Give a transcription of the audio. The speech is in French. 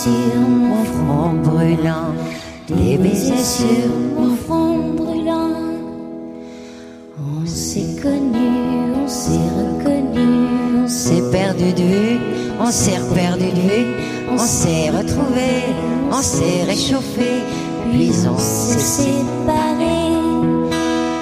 sur mon front brûlant, des baisers sur mon front brûlant. On s'est connus, on s'est reconnus, on s'est perdu de vue, on s'est reperdu de vue, on s'est retrouvés, on s'est réchauffé, puis on s'est séparés.